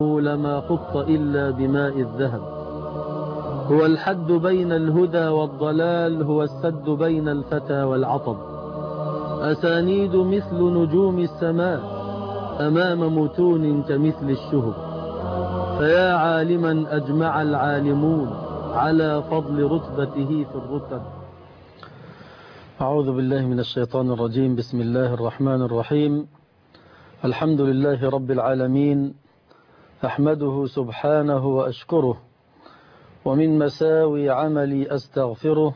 لما خط إلا بماء الذهب. هو الحد بين الهدى والضلال، هو السد بين الفتى والعطب. أسانيد مثل نجوم السماء أمام متون كمثل الشهب. فيا عالما أجمع العالمون على فضل رتبته في الرتب. أعوذ بالله من الشيطان الرجيم. بسم الله الرحمن الرحيم. الحمد لله رب العالمين، أحمده سبحانه وأشكره، ومن مساوي عملي أستغفره،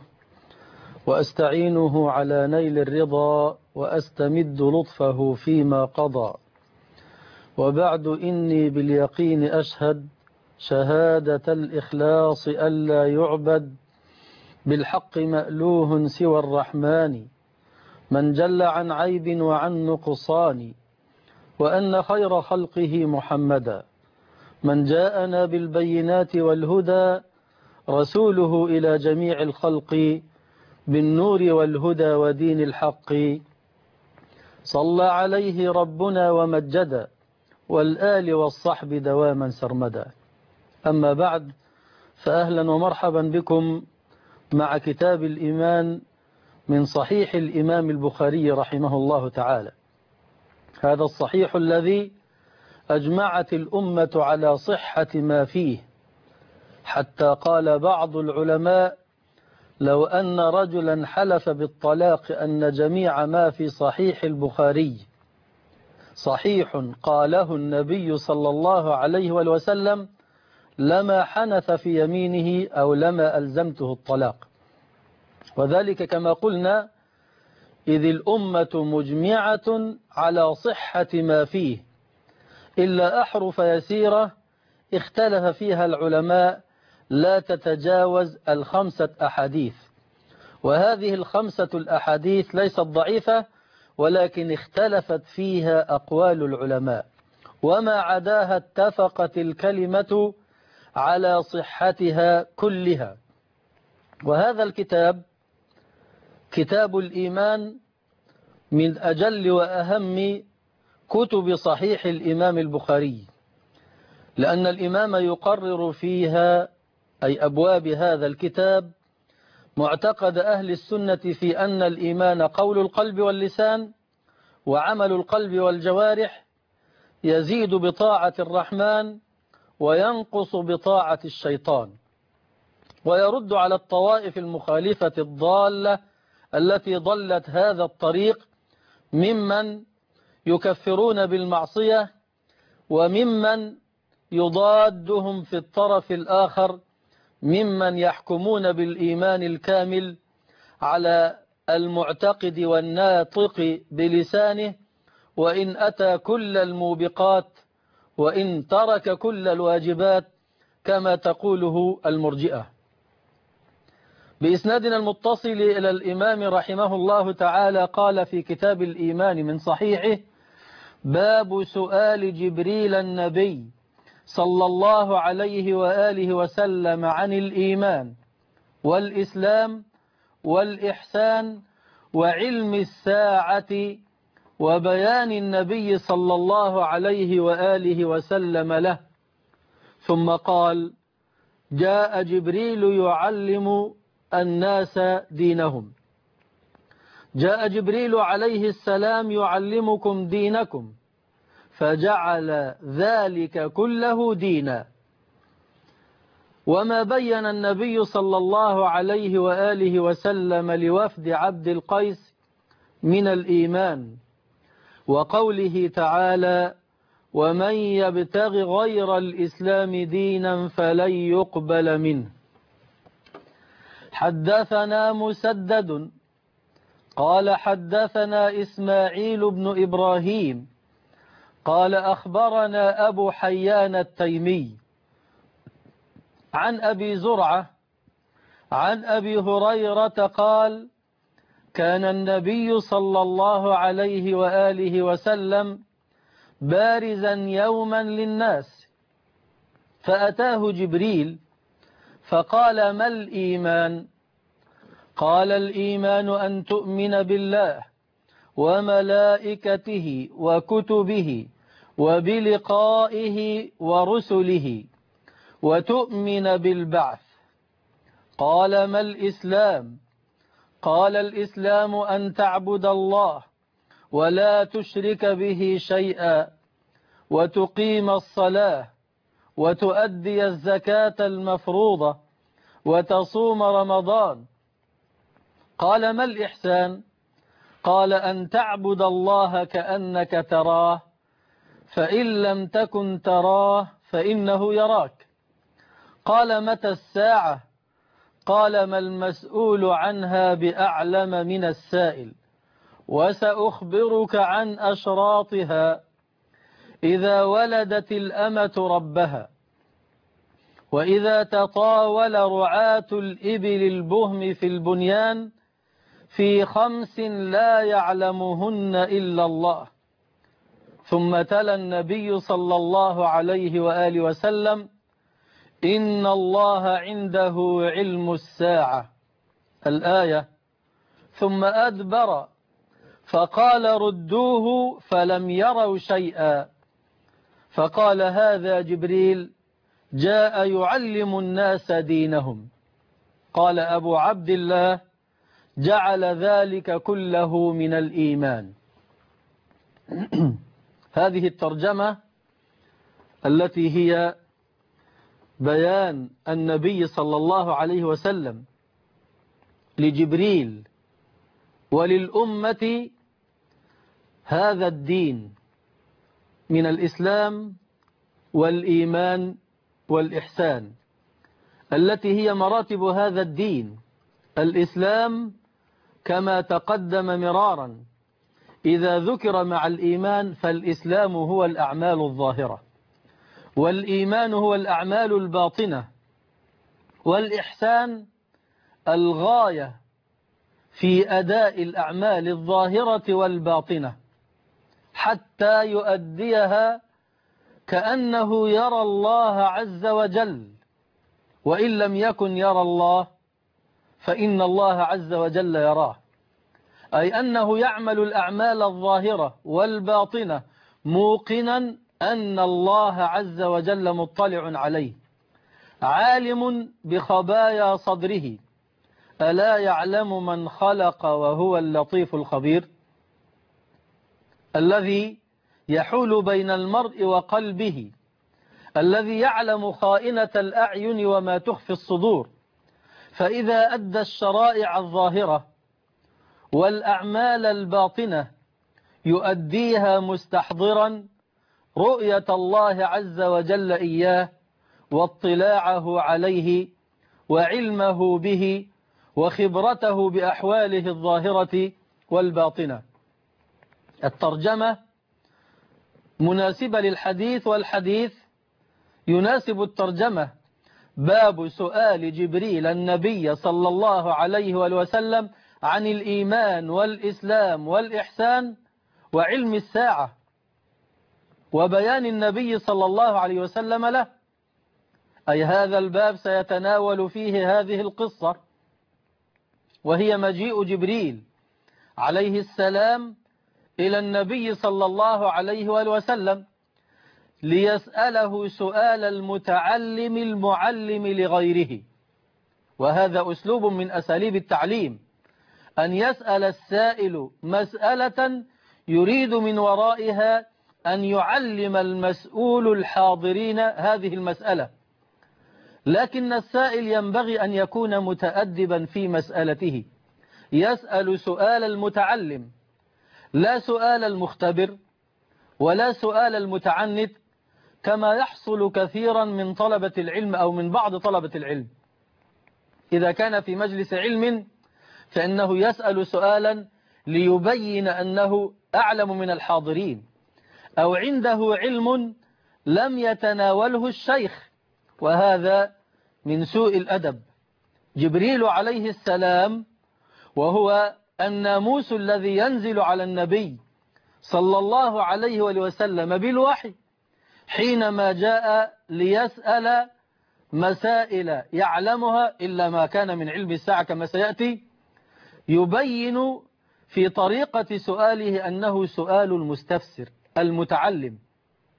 وأستعينه على نيل الرضا، وأستمد لطفه فيما قضى. وبعد إني باليقين أشهد شهادة الإخلاص ألا يعبد بالحق مألوه سوى الرحمن من جل عن عيب وعن نقصان، وأن خير خلقه محمدا من جاءنا بالبينات والهدى، رسوله إلى جميع الخلق بالنور والهدى ودين الحق. صلى عليه ربنا ومجدا، والآل والصحب دواما سرمدا. أما بعد، فأهلا ومرحبا بكم مع كتاب الإيمان من صحيح الإمام البخاري رحمه الله تعالى. هذا الصحيح الذي أجمعت الأمة على صحة ما فيه، حتى قال بعض العلماء: لو أن رجلا حلف بالطلاق أن جميع ما في صحيح البخاري صحيح قاله النبي صلى الله عليه وسلم لما حنث في يمينه أو لما ألزمته الطلاق. وذلك كما قلنا إذ الأمة مجمعة على صحة ما فيه، إلا أحرف يسيرة اختلف فيها العلماء لا تتجاوز 5 أحاديث، وهذه 5 الأحاديث ليست ضعيفة، ولكن اختلفت فيها أقوال العلماء، وما عداها اتفقت الكلمة على صحتها كلها. وهذا الكتاب كتاب الإيمان من أجل وأهم كتب صحيح الإمام البخاري، لأن الإمام يقرر فيها أي أبواب هذا الكتاب معتقد أهل السنة في أن الإيمان قول القلب واللسان وعمل القلب والجوارح، يزيد بطاعة الرحمن وينقص بطاعة الشيطان، ويرد على الطوائف المخالفة الضالة التي ضلت هذا الطريق ممن يكفرون بالمعصية، وممن يضادهم في الطرف الآخر ممن يحكمون بالإيمان الكامل على المعتقد والناطق بلسانه، وإن أتى كل الموبقات وإن ترك كل الواجبات كما تقوله المرجئة. بإسنادنا المتصل إلى الإمام رحمه الله تعالى قال في كتاب الإيمان من صحيحه: باب سؤال جبريل النبي صلى الله عليه وآله وسلم عن الإيمان والإسلام والإحسان وعلم الساعة، وبيان النبي صلى الله عليه وآله وسلم له. ثم قال: جاء جبريل يعلم الناس دينهم. جاء جبريل عليه السلام يعلمكم دينكم، فجعل ذلك كله دينا. وما بين النبي صلى الله عليه وآله وسلم لوفد عبد القيس من الإيمان، وقوله تعالى: ومن يبتغ غير الإسلام دينا فلن يقبل منه. حدثنا مسدد قال حدثنا إسماعيل بن إبراهيم قال أخبرنا أبو حيان التيمي عن أبي زرعة عن أبي هريرة قال: كان النبي صلى الله عليه وآله وسلم بارزا يوما للناس، فأتاه جبريل فقال: ما الإيمان؟ قال: الإيمان أن تؤمن بالله وملائكته وكتبه وبلقائه ورسله وتؤمن بالبعث. قال: ما الإسلام؟ قال: الإسلام أن تعبد الله ولا تشرك به شيئا، وتقيم الصلاة، وتؤدي الزكاة المفروضة، وتصوم رمضان. قال: ما الإحسان؟ قال: أن تعبد الله كأنك تراه، فإن لم تكن تراه فإنه يراك. قال: متى الساعة؟ قال: ما المسؤول عنها بأعلم من السائل، وسأخبرك عن أشراطها: إذا ولدت الأمة ربها، وإذا تطاول رعاة الإبل البهم في البنيان، في 5 لا يعلمهن إلا الله. ثم تلا النبي صلى الله عليه وآله وسلم: إن الله عنده علم الساعة، الآية. ثم أدبر فقال: ردوه، فلم يروا شيئا. فقال: هذا جبريل جاء يعلم الناس دينهم. قال أبو عبد الله: جعل ذلك كله من الإيمان. هذه الترجمة التي هي بيان النبي صلى الله عليه وسلم لجبريل وللأمة هذا الدين من الإسلام والإيمان والإحسان، التي هي مراتب هذا الدين. الإسلام كما تقدم مرارا إذا ذكر مع الإيمان فالإسلام هو الأعمال الظاهرة، والإيمان هو الأعمال الباطنة، والإحسان الغاية في أداء الأعمال الظاهرة والباطنة حتى يؤديها كأنه يرى الله عز وجل، وإن لم يكن يرى الله فإن الله عز وجل يراه. أي أنه يعمل الأعمال الظاهرة والباطنة موقنا أن الله عز وجل مطلع عليه، عالم بخبايا صدره. ألا يعلم من خلق وهو اللطيف الخبير، الذي يحول بين المرء وقلبه، الذي يعلم خائنة الأعين وما تخفي الصدور. فإذا أدى الشرائع الظاهرة والأعمال الباطنة يؤديها مستحضرا رؤية الله عز وجل إياه، واطلاعه عليه، وعلمه به، وخبرته بأحواله الظاهرة والباطنة. الترجمة مناسبة للحديث، والحديث يناسب الترجمة. باب سؤال جبريل النبي صلى الله عليه وسلم عن الإيمان والإسلام والإحسان وعلم الساعة، وبيان النبي صلى الله عليه وسلم له. أي هذا الباب سيتناول فيه هذه القصة، وهي مجيء جبريل عليه السلام إلى النبي صلى الله عليه وسلم ليسأله سؤال المتعلم المعلم لغيره. وهذا أسلوب من أساليب التعليم، أن يسأل السائل مسألة يريد من ورائها أن يعلم المسؤول الحاضرين هذه المسألة. لكن السائل ينبغي أن يكون متأدبا في مسألته، يسأل سؤال المتعلم، لا سؤال المختبر ولا سؤال المتعنت، كما يحصل كثيرا من طلبة العلم أو من بعض طلبة العلم. إذا كان في مجلس علم فإنه يسأل سؤالا ليبين أنه أعلم من الحاضرين، أو عنده علم لم يتناوله الشيخ، وهذا من سوء الأدب. جبريل عليه السلام وهو الناموس الذي ينزل على النبي صلى الله عليه وسلم بالوحي، حينما جاء ليسأل مسائل يعلمها إلا ما كان من علم الساعة كما سيأتي، يبين في طريقة سؤاله أنه سؤال المستفسر المتعلم،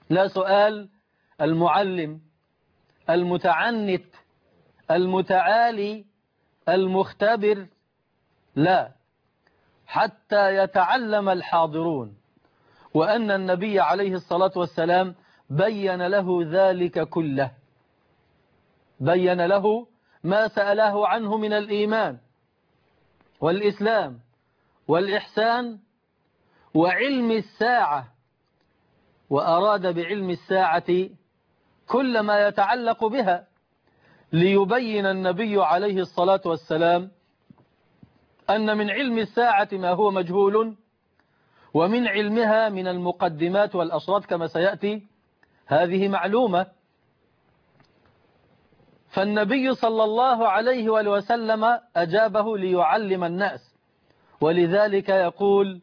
لا سؤال المعلم المتعنت المتعالي المختبر، لا، حتى يتعلم الحاضرون، وأن النبي عليه الصلاة والسلام بين له ذلك كله، بين له ما سأله عنه من الإيمان والإسلام والإحسان وعلم الساعة، وأراد بعلم الساعة كل ما يتعلق بها، ليبين النبي عليه الصلاة والسلام أن من علم الساعة ما هو مجهول، ومن علمها من المقدمات والأشراط كما سيأتي هذه معلومة. فالنبي صلى الله عليه وآله وسلم أجابه ليعلم الناس، ولذلك يقول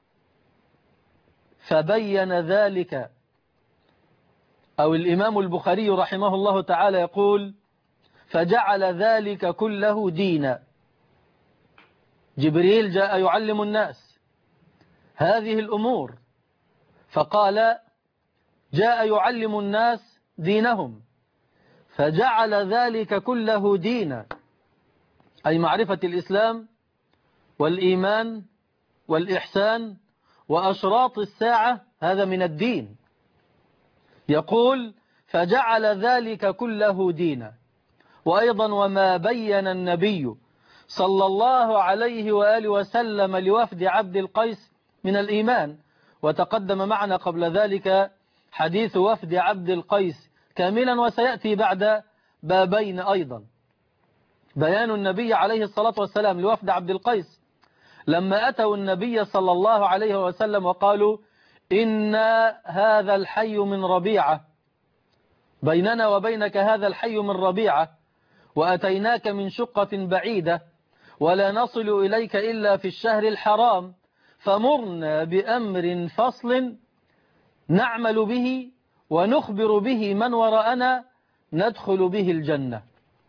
فبين ذلك، أو الإمام البخاري رحمه الله تعالى يقول فجعل ذلك كله دينا. جبريل جاء يعلم الناس هذه الأمور، فقال جاء يعلم الناس دينهم، فجعل ذلك كله دينا، أي معرفة الإسلام والإيمان والإحسان وأشراط الساعة، هذا من الدين. يقول فجعل ذلك كله دينا. وأيضا وما بين النبي صلى الله عليه وآله وسلم لوفد عبد القيس من الإيمان، وتقدم معنا قبل ذلك حديث وفد عبد القيس كاملا، وسيأتي بعد بابين أيضا بيان النبي عليه الصلاة والسلام لوفد عبد القيس لما أتوا النبي صلى الله عليه وسلم وقالوا إن هذا الحي من ربيعة، بيننا وبينك هذا الحي من ربيعة، وأتيناك من شقة بعيدة، ولا نصل إليك إلا في الشهر الحرام، فمرنا بأمر فصل نعمل به ونخبر به من وراءنا ندخل به الجنة.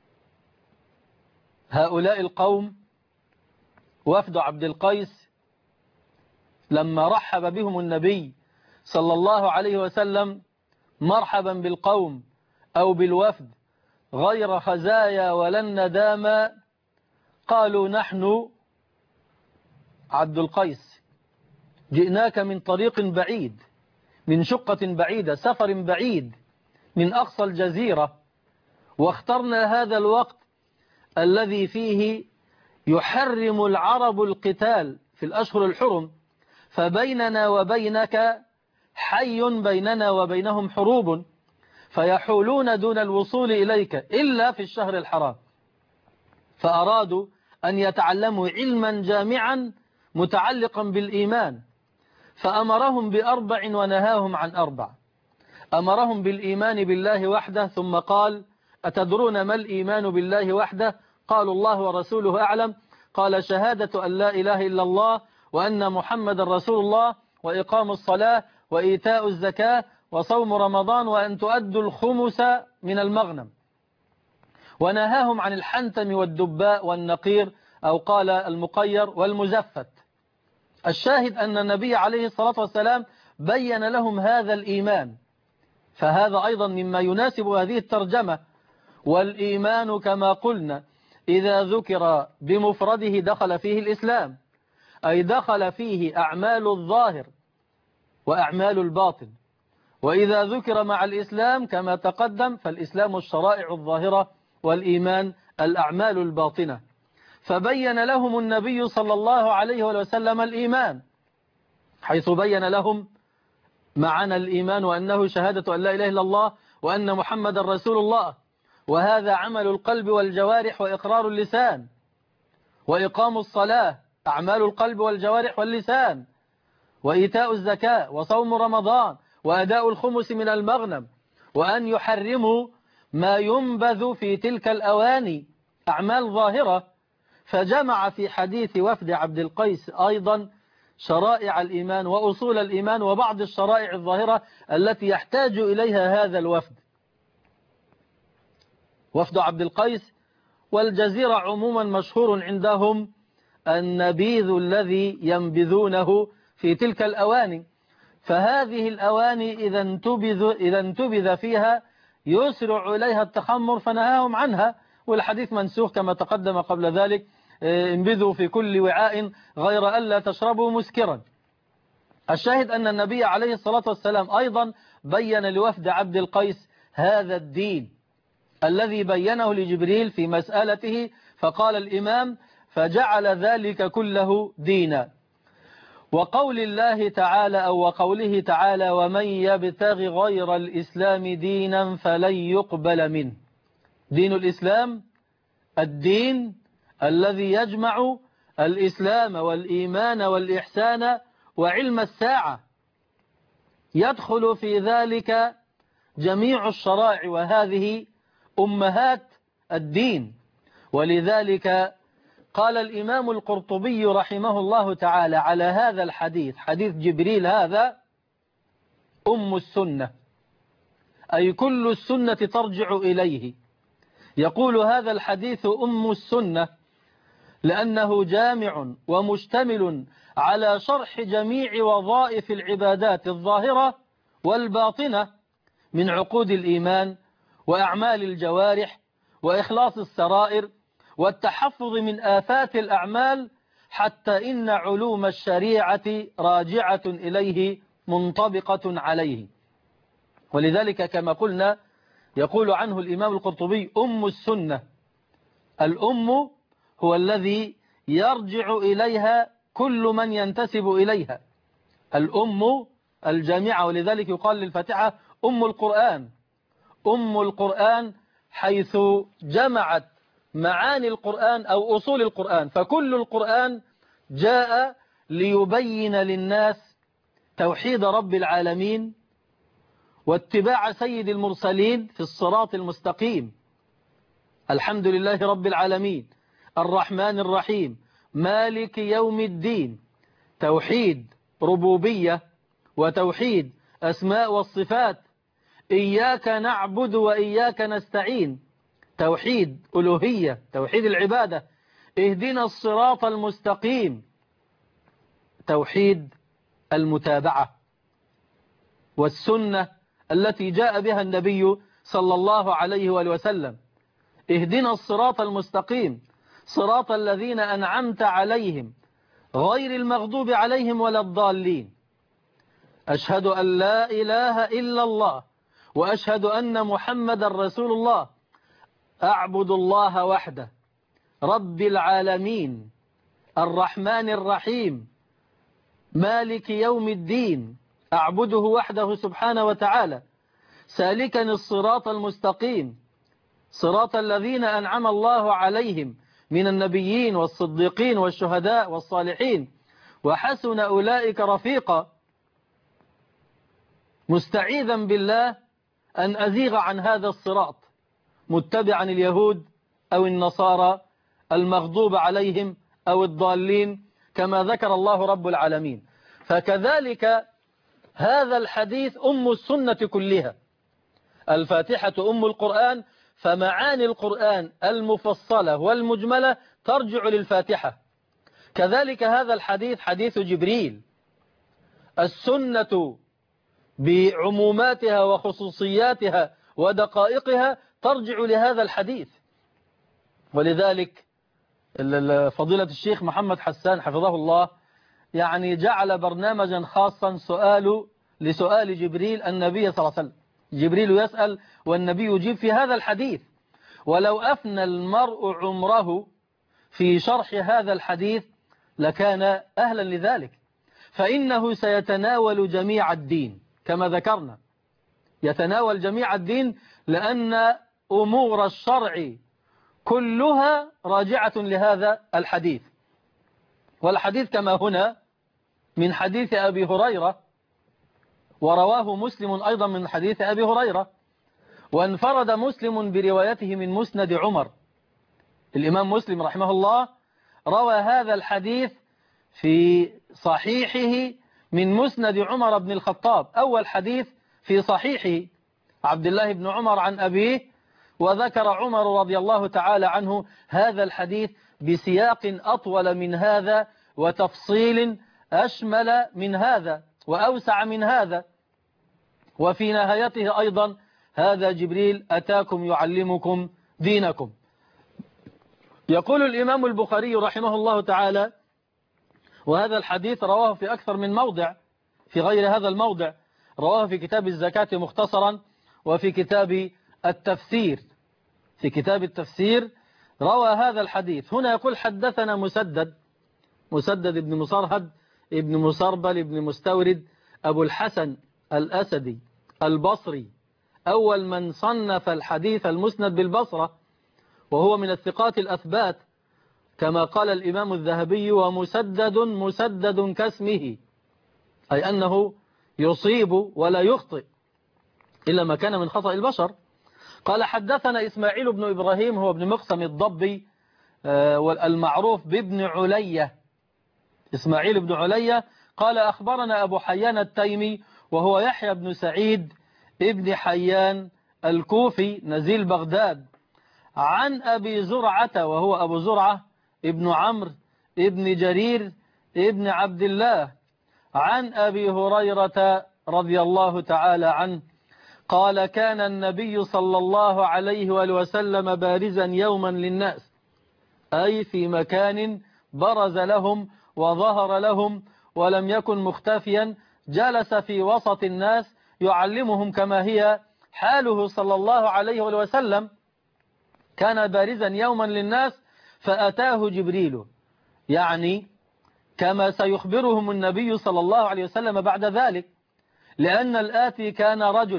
هؤلاء القوم وفد عبد القيس لما رحب بهم النبي صلى الله عليه وسلم مرحبا بالقوم أو بالوفد غير خزايا ولن نداما، قالوا نحن عبد القيس جئناك من طريق بعيد، من شقة بعيدة، سفر بعيد من أقصى الجزيرة، واخترنا هذا الوقت الذي فيه يحرم العرب القتال في الأشهر الحرم، فبيننا وبينك حي بيننا وبينهم حروب، فيحولون دون الوصول إليك إلا في الشهر الحرام. فأرادوا أن يتعلموا علما جامعا متعلقا بالإيمان، فأمرهم بأربع ونهاهم عن أربع. أمرهم بالإيمان بالله وحده، ثم قال أتدرون ما الإيمان بالله وحده؟ قالوا الله ورسوله أعلم. قال شهادة أن لا إله إلا الله وأن محمد رسول الله، وإقام الصلاة وإيتاء الزكاة وصوم رمضان، وأن تؤدوا الخمس من المغنم. ونهاهم عن الحنتم والدباء والنقير، أو قال المقير والمزفت. الشاهد أن النبي عليه الصلاة والسلام بين لهم هذا الإيمان، فهذا أيضا مما يناسب هذه الترجمة. والإيمان كما قلنا إذا ذكر بمفرده دخل فيه الإسلام، أي دخل فيه أعمال الظاهر وأعمال الباطن. وإذا ذكر مع الإسلام كما تقدم فالإسلام الشرائع الظاهرة، والإيمان الأعمال الباطنة. فبين لهم النبي صلى الله عليه وسلم الإيمان، حيث بين لهم معنى الإيمان وأنه شهادة أن لا إله إلا الله وأن محمد رسول الله، وهذا عمل القلب والجوارح وإقرار اللسان. وإقام الصلاة أعمال القلب والجوارح واللسان، وإيتاء الزكاة وصوم رمضان وأداء الخمس من المغنم، وأن يحرموا ما ينبذ في تلك الأواني، أعمال ظاهرة. فجمع في حديث وفد عبد القيس أيضا شرائع الإيمان وأصول الإيمان وبعض الشرائع الظاهرة التي يحتاج إليها هذا الوفد. وفد عبد القيس والجزيرة عموما مشهور عندهم النبيذ الذي ينبذونه في تلك الأواني، فهذه الأواني إذا انتبذ فيها يسرع إليها التخمر فنهاهم عنها، والحديث منسوخ كما تقدم قبل ذلك: انبذوا في كل وعاء غير ألا تشربوا مسكرا. الشاهد أن النبي عليه الصلاة والسلام أيضا بين لوفد عبد القيس هذا الدين الذي بينه لجبريل في مسألته، فقال الإمام: فجعل ذلك كله دينا. وقول الله تعالى أو وقوله تعالى: ومن يبتغ غير الإسلام دينا فلن يقبل منه. دين الإسلام الدين الذي يجمع الإسلام والإيمان والإحسان وعلم الساعة، يدخل في ذلك جميع الشرائع، وهذه أمهات الدين. ولذلك قال الإمام القرطبي رحمه الله تعالى على هذا الحديث، حديث جبريل هذا: أم السنة، أي كل السنة ترجع إليه. يقول هذا الحديث أم السنة لأنه جامع ومشتمل على شرح جميع وظائف العبادات الظاهرة والباطنة من عقود الإيمان وأعمال الجوارح وإخلاص السرائر والتحفظ من آفات الأعمال، حتى إن علوم الشريعة راجعة إليه منطبقة عليه. ولذلك كما قلنا يقول عنه الإمام القرطبي: أم السنة. الأم هو الذي يرجع إليها كل من ينتسب إليها، الأم الجامعة. ولذلك يقال للفاتحة أم القرآن. أم القرآن حيث جمعت معاني القرآن أو أصول القرآن، فكل القرآن جاء ليبين للناس توحيد رب العالمين واتباع سيد المرسلين في الصراط المستقيم. الحمد لله رب العالمين الرحمن الرحيم مالك يوم الدين، توحيد ربوبية وتوحيد أسماء والصفات، إياك نعبد وإياك نستعين، توحيد ألوهية، توحيد العبادة، اهدنا الصراط المستقيم، توحيد المتابعة، والسنة التي جاء بها النبي صلى الله عليه وآله وسلم: اهدنا الصراط المستقيم صراط الذين أنعمت عليهم غير المغضوب عليهم ولا الضالين. أشهد أن لا إله إلا الله وأشهد أن محمد رسول الله. أعبد الله وحده رب العالمين الرحمن الرحيم مالك يوم الدين، أعبده وحده سبحانه وتعالى، سالكا الصراط المستقيم صراط الذين أنعم الله عليهم من النبيين والصديقين والشهداء والصالحين وحسن أولئك رفيقا، مستعيذا بالله أن أزيغ عن هذا الصراط متبعا اليهود أو النصارى المغضوب عليهم أو الضالين كما ذكر الله رب العالمين. فكذلك هذا الحديث أم السنة كلها. الفاتحة أم القرآن، فمعاني القرآن المفصلة والمجملة ترجع للفاتحة. كذلك هذا الحديث حديث جبريل، السنة بعموماتها وخصوصياتها ودقائقها ترجع لهذا الحديث. ولذلك فضيلة الشيخ محمد حسان حفظه الله يعني جعل برنامجا خاصا لسؤال جبريل النبي صلى الله عليه وسلم. جبريل يسأل والنبي يجيب في هذا الحديث. ولو أفنى المرء عمره في شرح هذا الحديث لكان أهلا لذلك، فإنه سيتناول جميع الدين كما ذكرنا، يتناول جميع الدين، لأن أمور الشرع كلها راجعة لهذا الحديث. والحديث كما هنا من حديث أبي هريرة، ورواه مسلم أيضا من حديث أبي هريرة، وانفرد مسلم بروايته من مسند عمر. الإمام مسلم رحمه الله روى هذا الحديث في صحيحه من مسند عمر بن الخطاب، أول حديث في صحيحه، عبد الله بن عمر عن أبيه، وذكر عمر رضي الله تعالى عنه هذا الحديث بسياق أطول من هذا وتفصيل أشمل من هذا. وأوسع من هذا. وفي نهايته أيضا هذا جبريل أتاكم يعلمكم دينكم. يقول الإمام البخاري رحمه الله تعالى، وهذا الحديث رواه في أكثر من موضع في غير هذا الموضع، رواه في كتاب الزكاة مختصرا، وفي كتاب التفسير. في كتاب التفسير روى هذا الحديث. هنا يقول حدثنا مسدد بن مصرهد ابن مصربل ابن مستورد أبو الحسن الأسدي البصري، أول من صنف الحديث المسند بالبصرة، وهو من الثقات الأثبات كما قال الإمام الذهبي، ومسدد كاسمه، أي أنه يصيب ولا يخطئ إلا ما كان من خطأ البشر. قال حدثنا إسماعيل بن إبراهيم هو ابن مقسم الضبي المعروف بابن علية، إسماعيل بن علية. قال أخبرنا أبو حيان التيمي وهو يحيى بن سعيد ابن حيان الكوفي نزيل بغداد، عن أبي زرعة وهو أبو زرعة ابن عمرو ابن جرير ابن عبد الله، عن أبي هريرة رضي الله تعالى عنه قال كان النبي صلى الله عليه وآله وسلم بارزا يوما للناس، أي في مكان برز لهم وظهر لهم ولم يكن مختفيا، جلس في وسط الناس يعلمهم كما هي حاله صلى الله عليه وآله وسلم. كان بارزا يوما للناس فأتاه جبريل، يعني كما سيخبرهم النبي صلى الله عليه وسلم بعد ذلك، لأن الآتي كان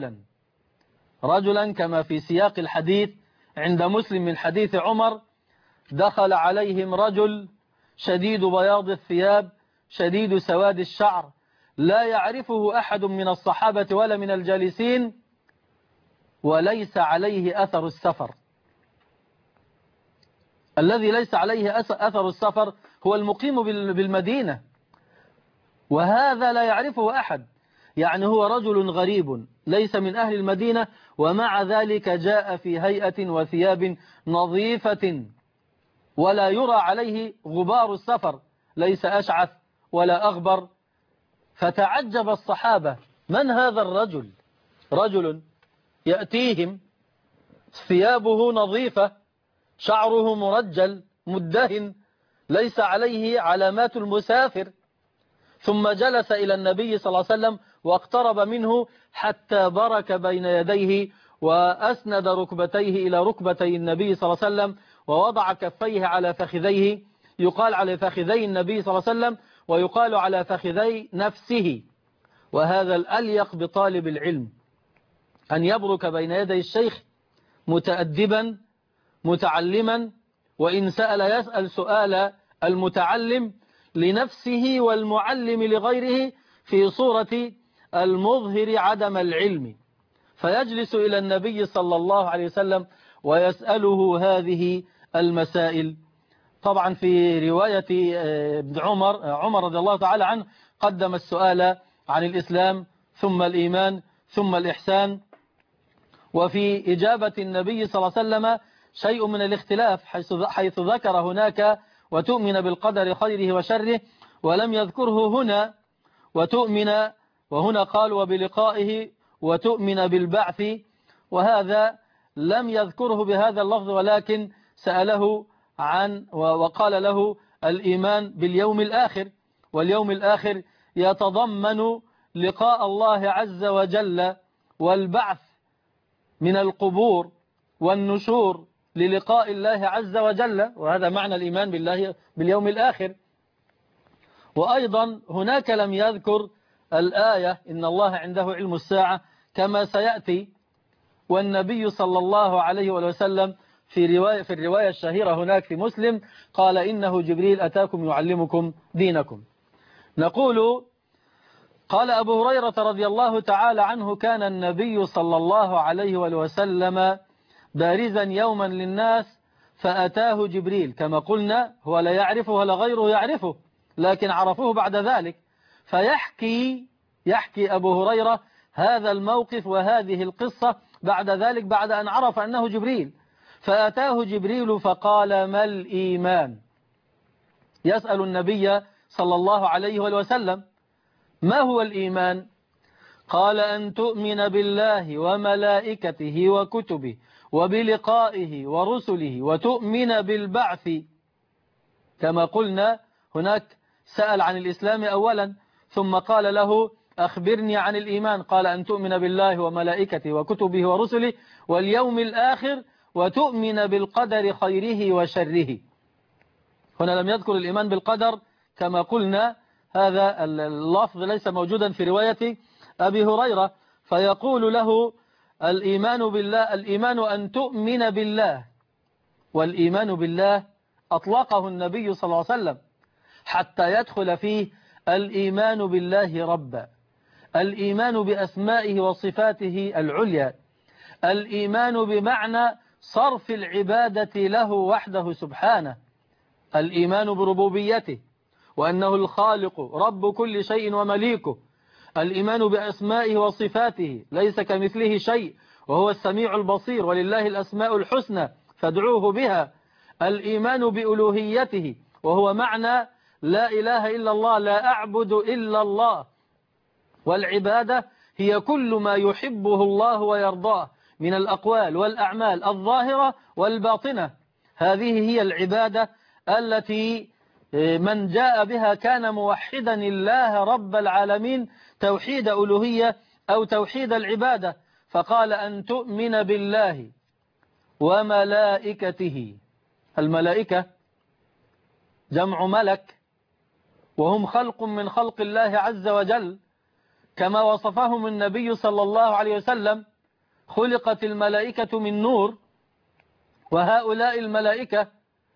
رجلا كما في سياق الحديث عند مسلم من حديث عمر: دخل عليهم رجل شديد بياض الثياب شديد سواد الشعر لا يعرفه أحد من الصحابة ولا من الجالسين، وليس عليه أثر السفر. الذي ليس عليه أثر السفر هو المقيم بالمدينة، وهذا لا يعرفه أحد، يعني هو رجل غريب ليس من أهل المدينة، ومع ذلك جاء في هيئة وثياب نظيفة ولا يرى عليه غبار السفر، ليس أشعث ولا أغبر. فتعجب الصحابة: من هذا الرجل؟ رجل يأتيهم ثيابه نظيفة، شعره مرجل مدهن، ليس عليه علامات المسافر. ثم جلس إلى النبي صلى الله عليه وسلم واقترب منه حتى برك بين يديه وأسند ركبتيه إلى ركبتي النبي صلى الله عليه وسلم، ووضع كفيه على فخذيه، يقال على فخذي النبي صلى الله عليه وسلم ويقال على فخذي نفسه. وهذا الأليق بطالب العلم، أن يبرك بين يدي الشيخ متأدبا متعلما، وإن سأل يسأل سؤال المتعلم لنفسه والمعلم لغيره في صورة المظهر عدم العلم، فيجلس إلى النبي صلى الله عليه وسلم ويسأله هذه المسائل. طبعا في رواية ابن عمر رضي الله تعالى عنه قدم السؤال عن الإسلام ثم الإيمان ثم الإحسان. وفي إجابة النبي صلى الله عليه وسلم شيء من الاختلاف، حيث ذكر هناك وتؤمن بالقدر خيره وشره، ولم يذكره هنا وتؤمن، وهنا قال وبلقائه وتؤمن بالبعث، وهذا لم يذكره بهذا اللفظ، ولكن سأله عن وقال له الإيمان باليوم الآخر، واليوم الآخر يتضمن لقاء الله عز وجل والبعث من القبور والنشور للقاء الله عز وجل، وهذا معنى الإيمان بالله باليوم الآخر. وأيضا هناك لم يذكر الآية إن الله عنده علم الساعة كما سيأتي، والنبي صلى الله عليه وسلم في الرواية الشهيرة هناك في مسلم قال إنه جبريل أتاكم يعلمكم دينكم. نقول قال أبو هريرة رضي الله تعالى عنه كان النبي صلى الله عليه وسلم بارزا يوما للناس فأتاه جبريل، كما قلنا هو لا يعرفه ولا غيره يعرفه، لكن عرفوه بعد ذلك. يحكي أبو هريرة هذا الموقف وهذه القصة بعد ذلك، بعد أن عرف أنه جبريل. فأتاه جبريل فقال ما الإيمان؟ يسأل النبي صلى الله عليه وسلم ما هو الإيمان؟ قال أن تؤمن بالله وملائكته وكتبه وبلقائه ورسله وتؤمن بالبعث. كما قلنا هناك سأل عن الإسلام أولا ثم قال له أخبرني عن الإيمان، قال أن تؤمن بالله وملائكته وكتبه ورسله واليوم الآخر وتؤمن بالقدر خيره وشره. هنا لم يذكر الإيمان بالقدر كما قلنا، هذا اللفظ ليس موجودا في رواية أبي هريرة، فيقول له الإيمان بالله، الإيمان أن تؤمن بالله، والإيمان بالله أطلقه النبي صلى الله عليه وسلم حتى يدخل فيه الإيمان بالله ربا، الإيمان بأسمائه وصفاته العليا، الإيمان بمعنى صرف العبادة له وحده سبحانه، الإيمان بربوبيته وأنه الخالق رب كل شيء ومليكه، الإيمان بأسمائه وصفاته ليس كمثله شيء وهو السميع البصير ولله الأسماء الحسنى فادعوه بها، الإيمان بألوهيته وهو معنى لا إله إلا الله، لا أعبد إلا الله، والعبادة هي كل ما يحبه الله ويرضاه من الأقوال والأعمال الظاهرة والباطنة. هذه هي العبادة التي من جاء بها كان موحدا الله رب العالمين توحيد ألوهية أو توحيد العبادة. فقال أن تؤمن بالله وملائكته. الملائكة جمع ملك، وهم خلق من خلق الله عز وجل كما وصفهم النبي صلى الله عليه وسلم، خلقت الملائكة من نور، وهؤلاء الملائكة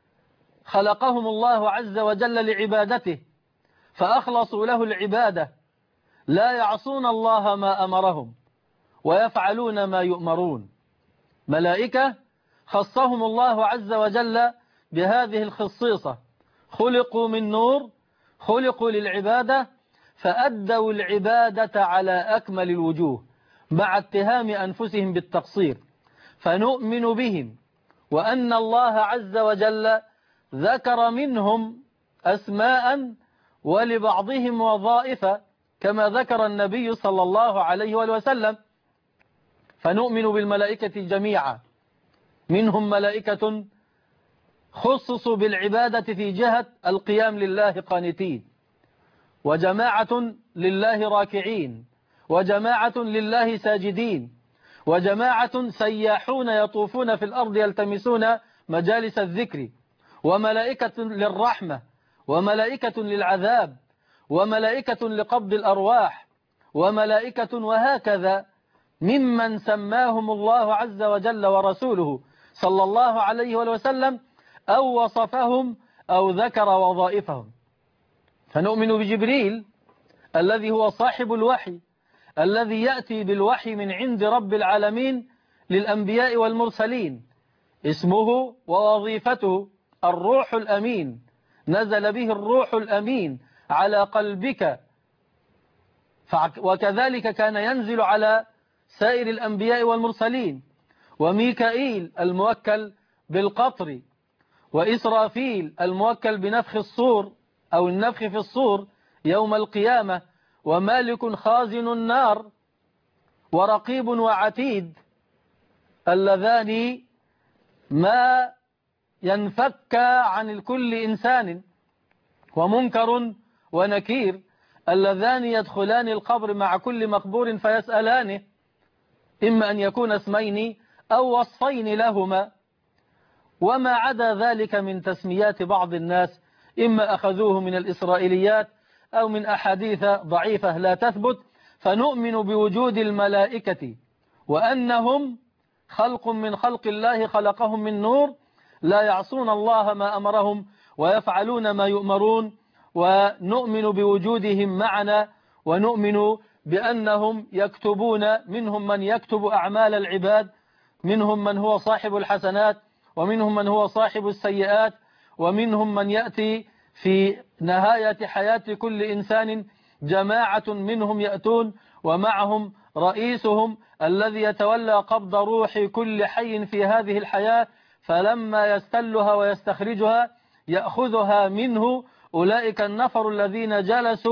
خلقهم الله عز وجل لعبادته فأخلصوا له العبادة، لا يعصون الله ما أمرهم ويفعلون ما يؤمرون. ملائكة خصهم الله عز وجل بهذه الخصيصة، خلقوا من نور، خلقوا للعبادة، فأدوا العبادة على أكمل الوجوه مع اتهام أنفسهم بالتقصير. فنؤمن بهم وأن الله عز وجل ذكر منهم أسماء ولبعضهم وظائف كما ذكر النبي صلى الله عليه وسلم. فنؤمن بالملائكة جميعا، منهم ملائكة خصصوا بالعبادة في جهة القيام لله قانتين، وجماعة لله راكعين، وجماعة لله ساجدين، وجماعة سياحون يطوفون في الأرض يلتمسون مجالس الذكر، وملائكة للرحمة، وملائكة للعذاب، وملائكة لقبض الأرواح، وملائكة وهكذا، ممن سماهم الله عز وجل ورسوله صلى الله عليه وسلم أو وصفهم أو ذكر وظائفهم. فنؤمن بجبريل الذي هو صاحب الوحي، الذي يأتي بالوحي من عند رب العالمين للأنبياء والمرسلين، اسمه ووظيفته الروح الأمين، نزل به الروح الأمين على قلبك، وكذلك كان ينزل على سائر الأنبياء والمرسلين. وميكائيل الموكل بالقطر، وإسرافيل الموكل بنفخ الصور أو النفخ في الصور يوم القيامة، ومالك خازن النار، ورقيب وعتيد، اللذان ما ينفك عن كل إنسان، ومنكر ونكير، اللذان يدخلان القبر مع كل مقبور فيسألانه، إما أن يكون اسمين أو وصفين لهما. وما عدا ذلك من تسميات بعض الناس إما أخذوه من الإسرائيليات أو من أحاديث ضعيفة لا تثبت. فنؤمن بوجود الملائكة وأنهم خلق من خلق الله خلقهم من نور، لا يعصون الله ما أمرهم ويفعلون ما يؤمرون. ونؤمن بوجودهم معنا، ونؤمن بأنهم يكتبون، منهم من يكتب أعمال العباد، منهم من هو صاحب الحسنات، ومنهم من هو صاحب السيئات، ومنهم من يأتي في نهاية حياة كل إنسان جماعة منهم يأتون ومعهم رئيسهم الذي يتولى قبض روح كل حي في هذه الحياة، فلما يستلها ويستخرجها يأخذها منه أولئك النفر الذين جلسوا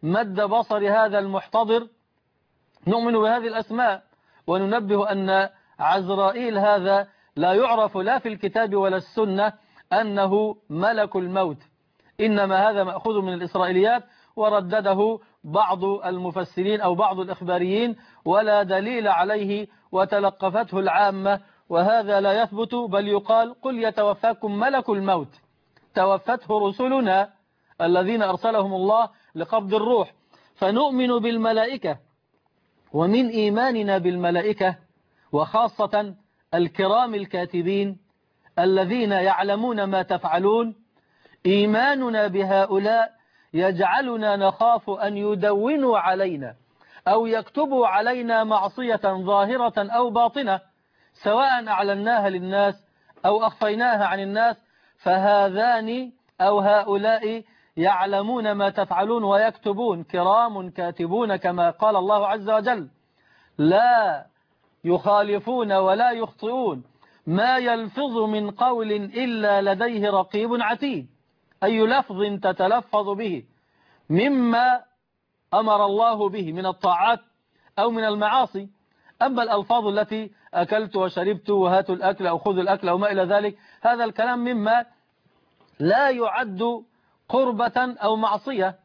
مد بصر هذا المحتضر نؤمن بهذه الأسماء، وننبه أن عزرائيل هذا لا يعرف لا في الكتاب ولا السنة أنه ملك الموت، إنما هذا مأخوذ من الإسرائيليات وردده بعض المفسرين أو بعض الإخباريين ولا دليل عليه وتلقفته العامة، وهذا لا يثبت، بل يقال قل يتوفاكم ملك الموت، توفته رسلنا الذين أرسلهم الله لقبض الروح. فنؤمن بالملائكة، ومن إيماننا بالملائكة وخاصة الكرام الكاتبين الذين يعلمون ما تفعلون، إيماننا بهؤلاء يجعلنا نخاف أن يدونوا علينا أو يكتبوا علينا معصية ظاهرة أو باطنة، سواء أعلناها للناس أو أخفيناها عن الناس، فهذان أو هؤلاء يعلمون ما تفعلون ويكتبون، كرام كاتبون كما قال الله عز وجل، لا يخالفون ولا يخطئون، ما يلفظ من قول إلا لديه رقيب عتيد. أي لفظ تتلفظ به مما أمر الله به من الطاعات أو من المعاصي. أما الألفاظ التي أكلت وشربت وهاتوا الأكل أو خذوا الأكل أو ما إلى ذلك، هذا الكلام مما لا يعد قربة أو معصية،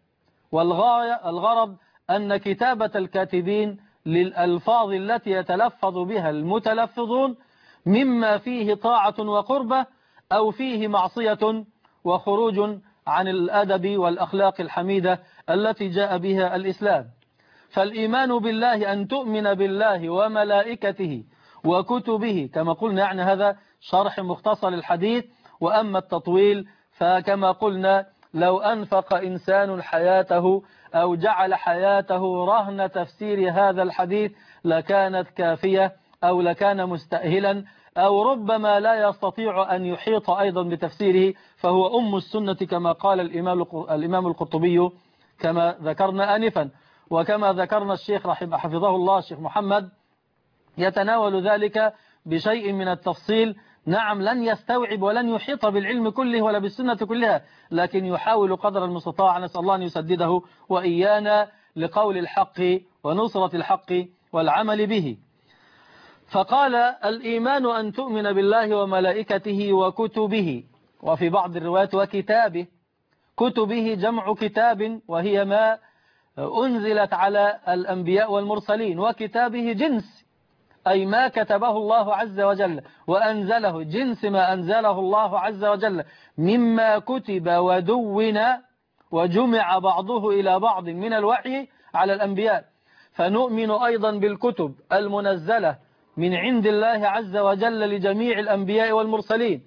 والغرض أن كتابة الكاتبين للألفاظ التي يتلفظ بها المتلفظون مما فيه طاعة وقربة أو فيه معصية وخروج عن الأدب والأخلاق الحميدة التي جاء بها الإسلام. فالإيمان بالله أن تؤمن بالله وملائكته وكتبه كما قلنا، يعني هذا شرح مختصر الحديث. وأما التطويل فكما قلنا لو أنفق إنسان حياته أو جعل حياته رهن تفسير هذا الحديث لكانت كافية أو لكان مستأهلا، أو ربما لا يستطيع أن يحيط أيضا بتفسيره، فهو أم السنة كما قال الإمام القرطبي كما ذكرنا آنفا. وكما ذكرنا الشيخ حفظه الله الشيخ محمد يتناول ذلك بشيء من التفصيل. نعم لن يستوعب ولن يحيط بالعلم كله ولا بالسنة كلها، لكن يحاول قدر المستطاع، نسأل الله أن يسدده وإيانا لقول الحق ونصرة الحق والعمل به. فقال الإيمان أن تؤمن بالله وملائكته وكتبه، وفي بعض الروايات وكتابه. كتبه جمع كتاب وهي ما أنزلت على الأنبياء والمرسلين، وكتابه جنس أي ما كتبه الله عز وجل وأنزله، جنس ما أنزله الله عز وجل مما كتب ودون وجمع بعضه إلى بعض من الوحي على الأنبياء. فنؤمن أيضا بالكتب المنزلة من عند الله عز وجل لجميع الأنبياء والمرسلين،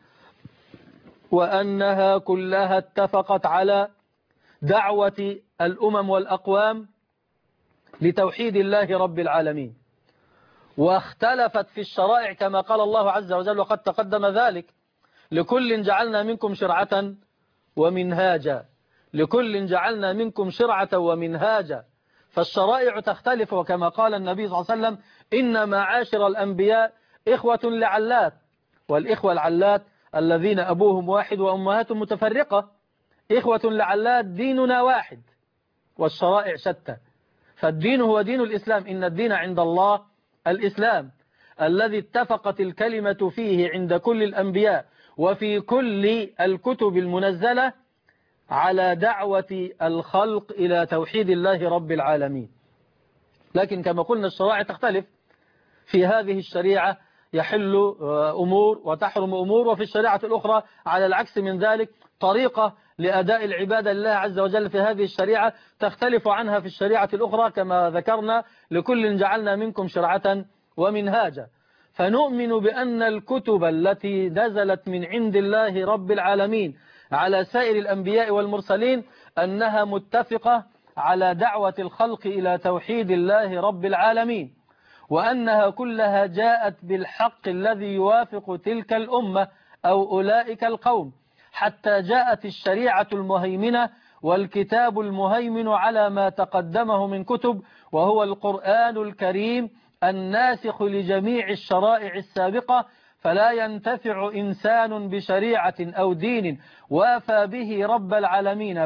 وأنها كلها اتفقت على دعوة الأمم والأقوام لتوحيد الله رب العالمين، واختلفت في الشرائع كما قال الله عز وجل وقد تقدم ذلك: لكل جعلنا منكم شرعة ومنهاجا، لكل جعلنا منكم شرعة ومنهاجا. فالشرائع تختلف، وكما قال النبي صلى الله عليه وسلم: إن معاشر الأنبياء إخوة لعلات، والإخوة العلات الذين أبوهم واحد وأمهاتهم متفرقة، إخوة لعلات ديننا واحد والشرائع شتى. فالدين هو دين الإسلام، إن الدين عند الله الإسلام الذي اتفقت الكلمة فيه عند كل الأنبياء وفي كل الكتب المنزلة على دعوة الخلق إلى توحيد الله رب العالمين. لكن كما قلنا الشرائع تختلف، في هذه الشريعة يحل أمور وتحرم أمور، وفي الشريعة الأخرى على العكس من ذلك طريقة لأداء العبادة لله عز وجل في هذه الشريعة تختلف عنها في الشريعة الأخرى كما ذكرنا: لكل جعلنا منكم شرعة ومنهاجا. فنؤمن بأن الكتب التي نزلت من عند الله رب العالمين على سائر الأنبياء والمرسلين أنها متفقة على دعوة الخلق إلى توحيد الله رب العالمين، وأنها كلها جاءت بالحق الذي يوافق تلك الأمة أو أولئك القوم، حتى جاءت الشريعة المهيمنة والكتاب المهيمن على ما تقدمه من كتب، وهو القرآن الكريم الناسخ لجميع الشرائع السابقة، فلا ينتفع إنسان بشريعة أو دين وافى به رب العالمين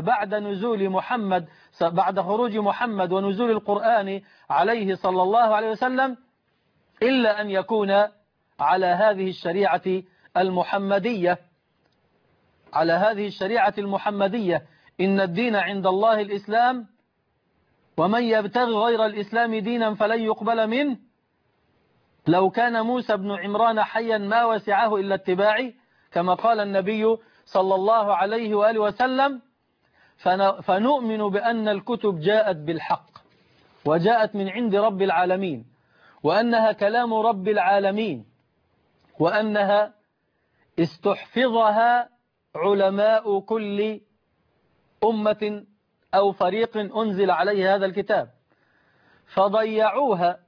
بعد خروج محمد ونزول القرآن عليه صلى الله عليه وسلم إلا أن يكون على هذه الشريعة المحمدية. على هذه الشريعة المحمدية. إن الدين عند الله الإسلام ومن يبتغي غير الإسلام دينا فلن يقبل منه. لو كان موسى بن عمران حيا ما وسعه إلا اتباعي كما قال النبي صلى الله عليه وآله وسلم. فنؤمن بأن الكتب جاءت بالحق وجاءت من عند رب العالمين وأنها كلام رب العالمين وأنها استحفظها علماء كل أمة أو فريق أنزل عليه هذا الكتاب فضيعوها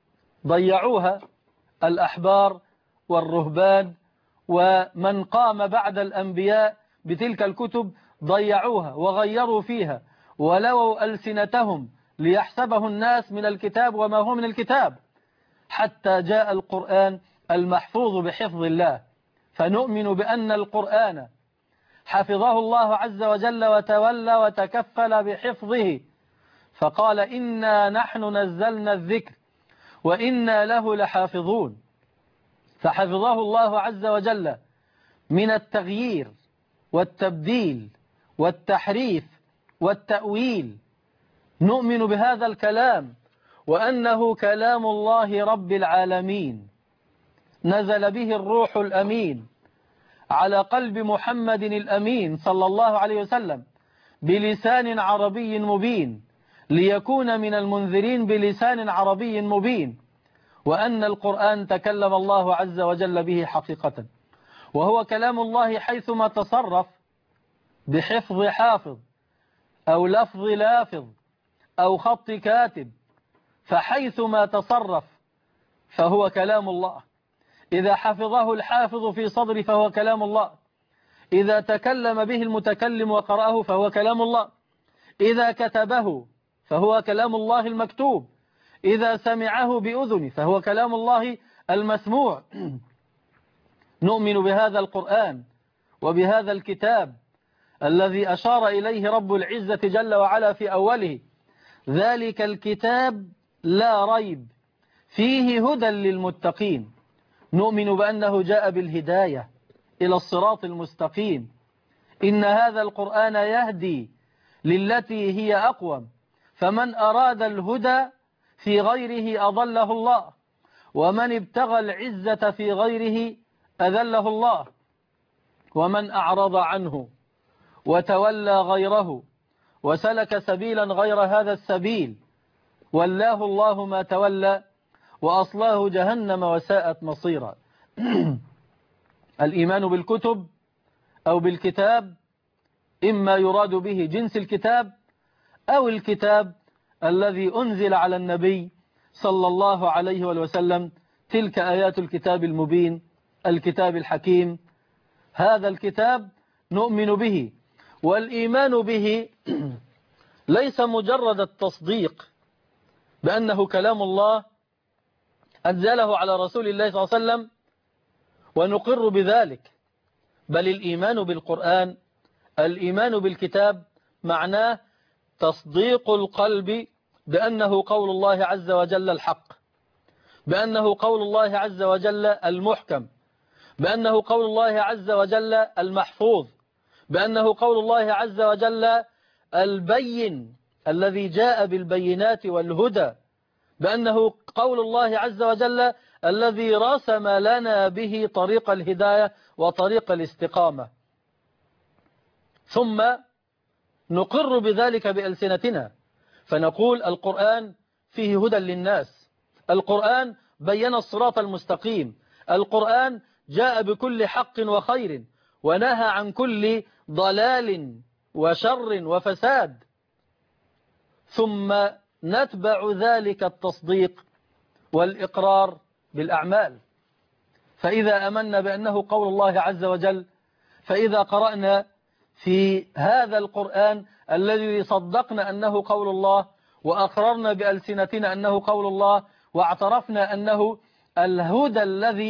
الأحبار والرهبان ومن قام بعد الأنبياء بتلك الكتب ضيعوها وغيروا فيها ولووا ألسنتهم ليحسبه الناس من الكتاب وما هو من الكتاب حتى جاء القرآن المحفوظ بحفظ الله. فنؤمن بأن القرآن حفظه الله عز وجل وتولى وتكفل بحفظه فقال إنا نحن نزلنا الذكر وإنا له لحافظون. فحفظه الله عز وجل من التغيير والتبديل والتحريف والتأويل. نؤمن بهذا الكلام وأنه كلام الله رب العالمين نزل به الروح الأمين على قلب محمد الأمين صلى الله عليه وسلم بلسان عربي مبين ليكون من المنذرين بلسان عربي مبين. وأن القرآن تكلم الله عز وجل به حقيقة وهو كلام الله حيثما تصرف بحفظ حافظ أو لفظ لافظ أو خط كاتب فحيثما تصرف فهو كلام الله. إذا حفظه الحافظ في صدره فهو كلام الله. إذا تكلم به المتكلم وقرأه فهو كلام الله. إذا كتبه فهو كلام الله المكتوب. إذا سمعه بأذنه فهو كلام الله المسموع. نؤمن بهذا القرآن وبهذا الكتاب الذي أشار إليه رب العزة جل وعلا في أوله ذلك الكتاب لا ريب فيه هدى للمتقين. نؤمن بأنه جاء بالهداية إلى الصراط المستقيم. إن هذا القرآن يهدي للتي هي أقوم فمن أراد الهدى في غيره أضله الله ومن ابتغى العزة في غيره أذله الله ومن أعرض عنه وتولى غيره وسلك سبيلا غير هذا السبيل ولاه الله ما تولى وأصلاه جهنم وساءت مصيرا. الإيمان بالكتب أو بالكتاب إما يراد به جنس الكتاب أو الكتاب الذي أنزل على النبي صلى الله عليه وسلم تلك آيات الكتاب المبين الكتاب الحكيم. هذا الكتاب نؤمن به. والإيمان به ليس مجرد التصديق بأنه كلام الله أنزله على رسول الله صلى الله عليه وسلم ونقر بذلك، بل الإيمان بالقرآن الإيمان بالكتاب معناه تصديق القلب بأنه قول الله عز وجل الحق، بأنه قول الله عز وجل المحكم، بأنه قول الله عز وجل المحفوظ، بأنه قول الله عز وجل البين الذي جاء بالبينات والهدى، بأنه قول الله عز وجل الذي رسم لنا به طريق الهداية وطريق الاستقامة. ثم نقر بذلك بألسنتنا فنقول القرآن فيه هدى للناس، القرآن بين الصراط المستقيم، القرآن جاء بكل حق وخير ونهى عن كل ضلال وشر وفساد. ثم نتبع ذلك التصديق والإقرار بالأعمال. فإذا أمنا بأنه قول الله عز وجل، فإذا قرأنا في هذا القرآن الذي صدقنا أنه قول الله وأقررنا بألسنتنا أنه قول الله واعترفنا أنه الهدى الذي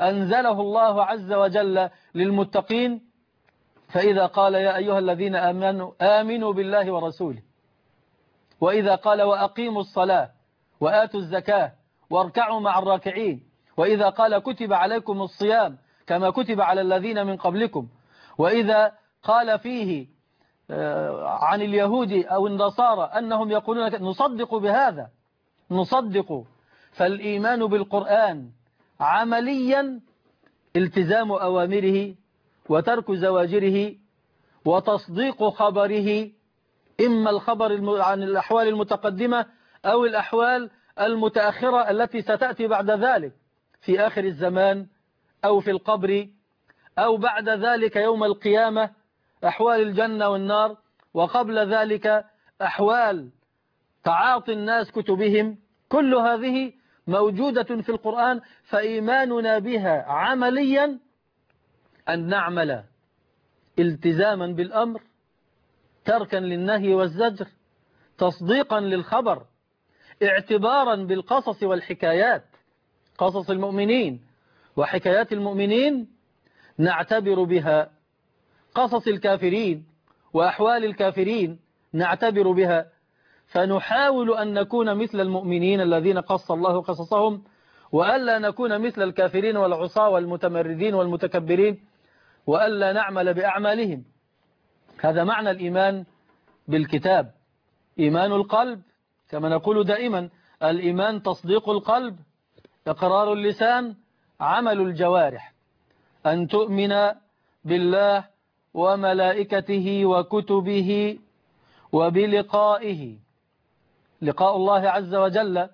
أنزله الله عز وجل للمتقين. فإذا قال يا أيها الذين آمنوا بالله ورسوله، وإذا قال وأقيموا الصلاة وآتوا الزكاة واركعوا مع الراكعين، وإذا قال كتب عليكم الصيام كما كتب على الذين من قبلكم، وإذا قال فيه عن اليهود أو النصارى أنهم يقولون نصدق بهذا، نصدق. فالإيمان بالقرآن عمليا التزام أوامره وترك زواجره وتصديق خبره، إما الخبر عن الأحوال المتقدمة أو الأحوال المتأخرة التي ستأتي بعد ذلك في آخر الزمان أو في القبر أو بعد ذلك يوم القيامة، أحوال الجنة والنار، وقبل ذلك أحوال تعاطي الناس كتبهم. كل هذه موجودة في القرآن. فإيماننا بها عمليا أن نعمل التزاما بالأمر، تركا للنهي والزجر، تصديقا للخبر، اعتبارا بالقصص والحكايات، قصص المؤمنين وحكايات المؤمنين نعتبر بها، قصص الكافرين وأحوال الكافرين نعتبر بها، فنحاول أن نكون مثل المؤمنين الذين قص الله قصصهم، وألا نكون مثل الكافرين والعصاة والمتمردين والمتكبرين، وألا نعمل بأعمالهم. هذا معنى الإيمان بالكتاب. إيمان القلب كما نقول دائما، الإيمان تصديق القلب، إقرار اللسان، عمل الجوارح. أن تؤمن بالله وملائكته وكتبه وبلقائه، لقاء الله عز وجل،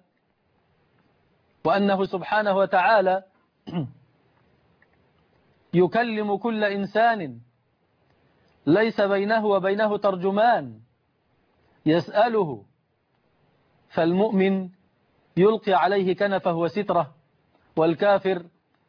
وأنه سبحانه وتعالى يكلم كل إنسان ليس بينه وبينه ترجمان يسأله، فالمؤمن يلقي عليه كنفه وستره، والكافر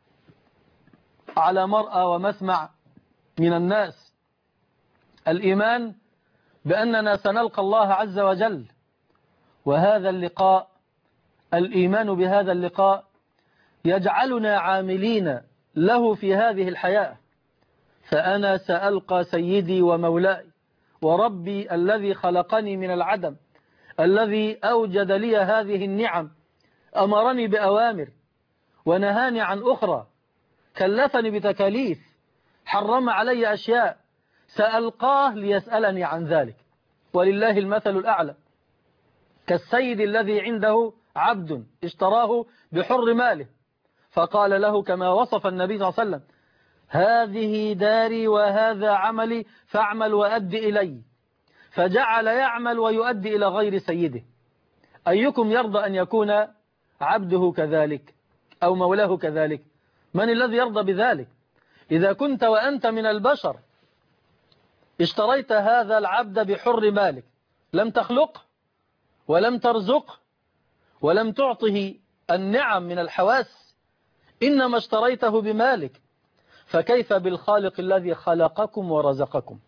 على مرأى ومسمع من الناس. الإيمان بأننا سنلقى الله عز وجل، وهذا اللقاء، الإيمان بهذا اللقاء يجعلنا عاملين له في هذه الحياة. فأنا سألقى سيدي ومولاي وربي الذي خلقني من العدم، الذي أوجد لي هذه النعم، أمرني بأوامر ونهاني عن أخرى، كلفني بتكاليف، حرم علي أشياء، سألقاه ليسألني عن ذلك. ولله المثل الأعلى، كالسيد الذي عنده عبد اشتراه بحر ماله، فقال له كما وصف النبي صلى الله عليه وسلم: هذه داري وهذا عملي فاعمل وأد إلي، فجعل يعمل ويؤدي إلى غير سيده. أيكم يرضى أن يكون عبده كذلك أو مولاه كذلك؟ من الذي يرضى بذلك؟ إذا كنت وأنت من البشر اشتريت هذا العبد بحر مالك، لم تخلقه ولم ترزقه ولم تعطه النعم من الحواس، إنما اشتريته بمالك، فكيف بالخالق الذي خلقكم ورزقكم؟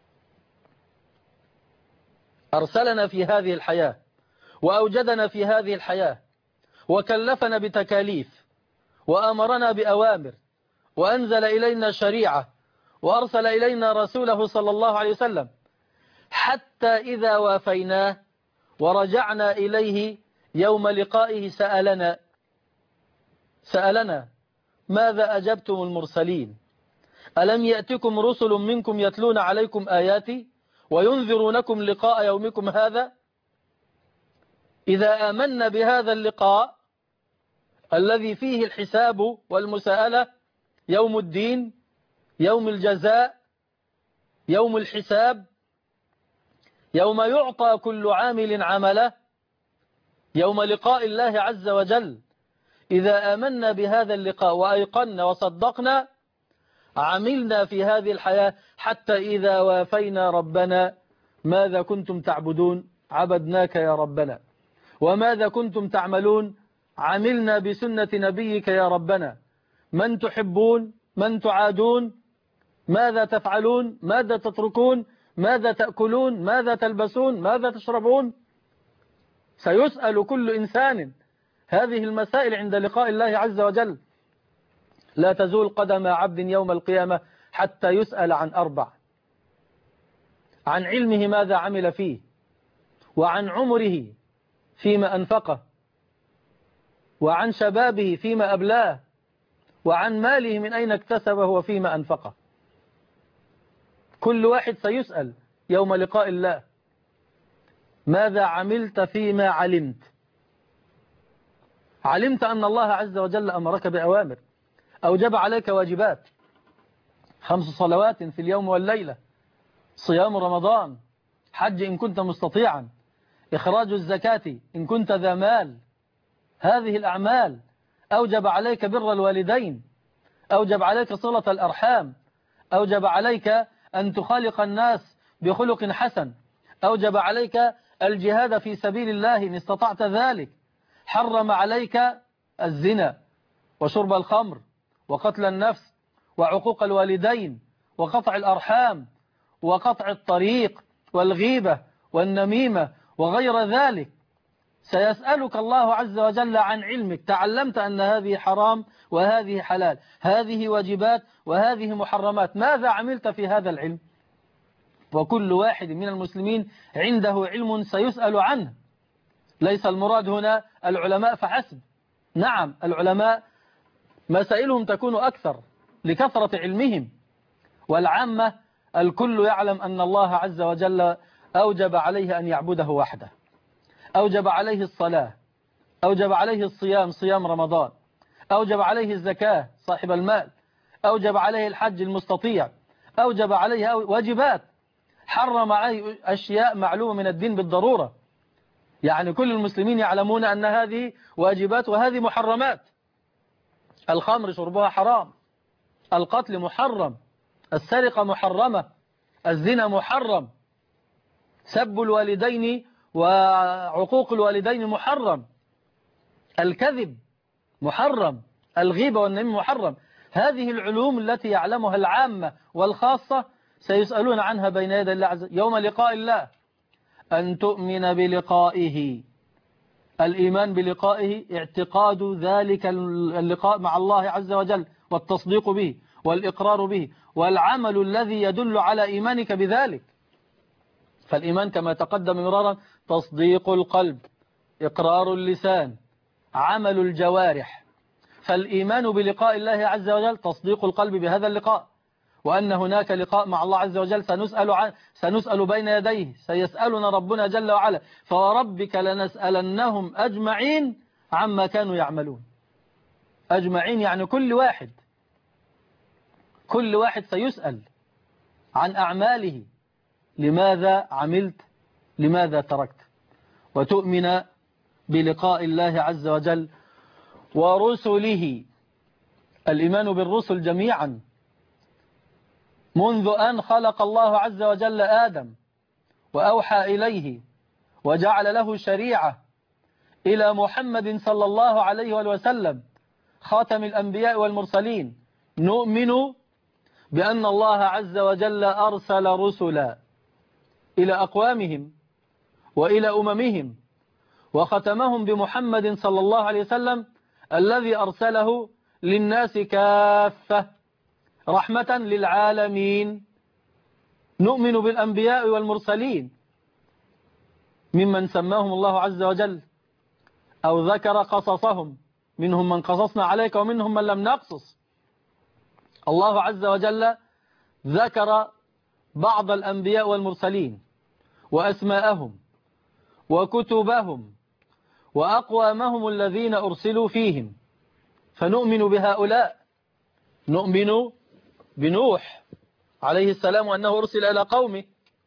أرسلنا في هذه الحياة وأوجدنا في هذه الحياة وكلفنا بتكاليف وأمرنا بأوامر وأنزل إلينا شريعة وأرسل إلينا رسوله صلى الله عليه وسلم، حتى إذا وافيناه ورجعنا إليه يوم لقائه سألنا ماذا أجبتم المرسلين؟ ألم يأتكم رسل منكم يتلون عليكم آياتي وينذرونكم لقاء يومكم هذا؟ إذا آمنا بهذا اللقاء الذي فيه الحساب والمساءلة، يوم الدين، يوم الجزاء، يوم الحساب، يوم يعطى كل عامل عمله، يوم لقاء الله عز وجل، إذا آمنا بهذا اللقاء وأيقنا وصدقنا، عملنا في هذه الحياة حتى إذا وافينا ربنا: ماذا كنتم تعبدون؟ عبدناك يا ربنا. وماذا كنتم تعملون؟ عملنا بسنة نبيك يا ربنا. من تحبون؟ من تعادون؟ ماذا تفعلون؟ ماذا تتركون؟ ماذا تأكلون؟ ماذا تلبسون؟ ماذا تشربون؟ سيسأل كل إنسان هذه المسائل عند لقاء الله عز وجل. لا تزول قدم عبد يوم القيامة حتى يسأل عن 4: عن علمه ماذا عمل فيه، وعن عمره فيما أنفقه، وعن شبابه فيما أبلاه، وعن ماله من أين اكتسبه وفيما أنفقه. كل واحد سيسأل يوم لقاء الله: ماذا عملت فيما علمت؟ علمت أن الله عز وجل أمرك بأوامر، أوجب عليك واجبات: 5 صلوات في اليوم والليلة، صيام رمضان، حج إن كنت مستطيعا، إخراج الزكاة إن كنت ذا مال. هذه الأعمال أوجب عليك بر الوالدين، أوجب عليك صلة الأرحام، أوجب عليك أن تخالق الناس بخلق حسن، أوجب عليك الجهاد في سبيل الله إن استطعت ذلك، حرم عليك الزنا وشرب الخمر وقتل النفس وعقوق الوالدين وقطع الأرحام وقطع الطريق والغيبة والنميمة وغير ذلك. سيسألك الله عز وجل عن علمك، تعلمت أن هذه حرام وهذه حلال، هذه واجبات وهذه محرمات، ماذا عملت في هذا العلم؟ وكل واحد من المسلمين عنده علم سيسأل عنه. ليس المراد هنا العلماء فحسب، نعم العلماء مسائلهم تكون أكثر لكثرة علمهم، والعامة الكل يعلم أن الله عز وجل أوجب عليه أن يعبده وحده، أوجب عليه الصلاة، أوجب عليه الصيام، صيام رمضان، أوجب عليه الزكاة صاحب المال، أوجب عليه الحج المستطيع، أوجب عليه واجبات، حرم عليه أشياء معلومة من الدين بالضرورة. يعني كل المسلمين يعلمون أن هذه واجبات وهذه محرمات. الخمر شربها حرام، القتل محرم، السرقة محرمة، الزنا محرم، سب الوالدين وعقوق الوالدين محرم، الكذب محرم، الغيبة والنميمة محرم. هذه العلوم التي يعلمها العامة والخاصة سيسألون عنها بين يدي الله عز وجل يوم لقاء الله. أن تؤمن بلقائه، الإيمان بلقائه اعتقاد ذلك اللقاء مع الله عز وجل والتصديق به والإقرار به والعمل الذي يدل على إيمانك بذلك. فالإيمان كما تقدم مرارا تصديق القلب، إقرار اللسان، عمل الجوارح. فالإيمان بلقاء الله عز وجل تصديق القلب بهذا اللقاء، وأن هناك لقاء مع الله عز وجل سنسأل بين يديه، سيسألنا ربنا جل وعلا: فوربك لنسألنهم أجمعين عما كانوا يعملون. أجمعين يعني كل واحد سيسأل عن أعماله، لماذا عملت، لماذا تركت. وتؤمن بلقاء الله عز وجل ورسله، الإيمان بالرسل جميعا منذ أن خلق الله عز وجل آدم وأوحى إليه وجعل له شريعة إلى محمد صلى الله عليه وسلم خاتم الأنبياء والمرسلين. نؤمن بأن الله عز وجل أرسل رسلا إلى أقوامهم وإلى أممهم، وختمهم بمحمد صلى الله عليه وسلم الذي أرسله للناس كافة رحمة للعالمين. نؤمن بالأنبياء والمرسلين ممن سماهم الله عز وجل أو ذكر قصصهم، منهم من قصصنا عليك ومنهم من لم نقصص. الله عز وجل ذكر بعض الأنبياء والمرسلين وأسماءهم وكتبهم وأقوامهم الذين أرسلوا فيهم، فنؤمن بهؤلاء. نؤمن بنوح عليه السلام وأنه أرسل إلى قومه،